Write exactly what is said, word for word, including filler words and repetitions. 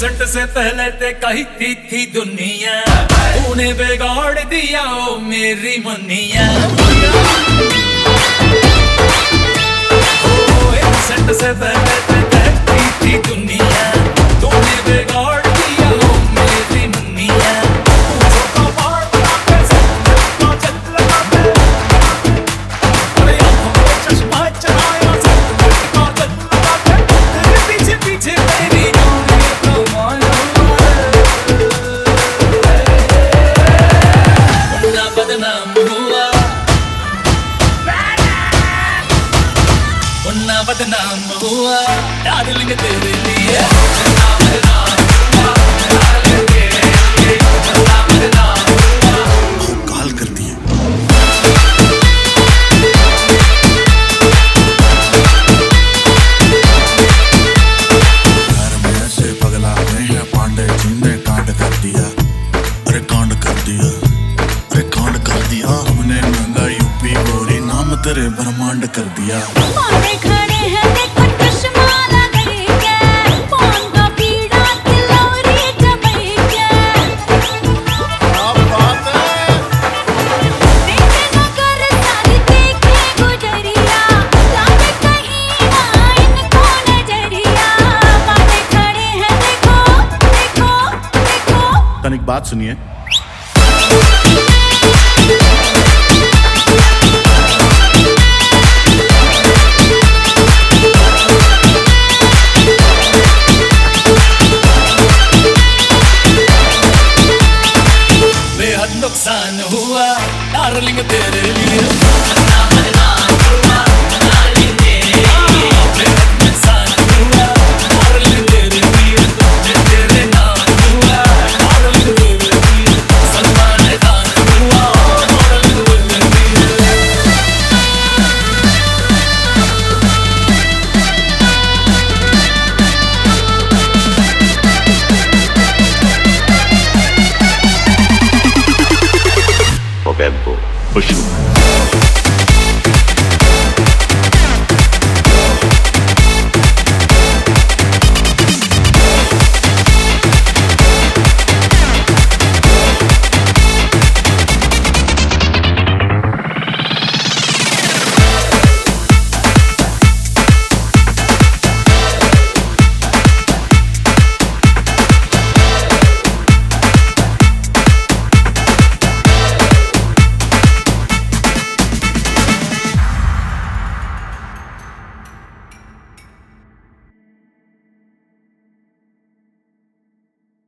Accent से पहले ते कही थी थी दुनिया, तूने बिगाड़ दिया ओ मेरी मुन्निया। ओ एक्सेंट से पहले ते कही थी दुनिया, तूने बिगाड़ दिया ओ मेरी मुन्निया। बदनाम हुआ डार्लिंग तेरे लिए, बदनाम हुआ डार्लिंग तेरे लिए, बदनाम हुआ। काल करती है घर में ऐसे पगला गए हैं पांडे जी ने कांड कर दिया, अरे कांड कर दिया, अरे कांड कर दिया। हमने महंगा यूपी गोरी नाम तेरे ब्रह्मांड कर दिया। तनिक बात सुनिए, बेहद नुकसान हुआ डार्लिंग तेरे लिए, बदनाम हुआ डार्लिंग तेरे लिए, बेहद नुकसान हुआ डार्लिंग तेरे लिए, तेरे नाम हुआ डार्लिंग तेरे लिए, सलमान खान हुआ डार्लिंग तेरे लिए। Movember, push.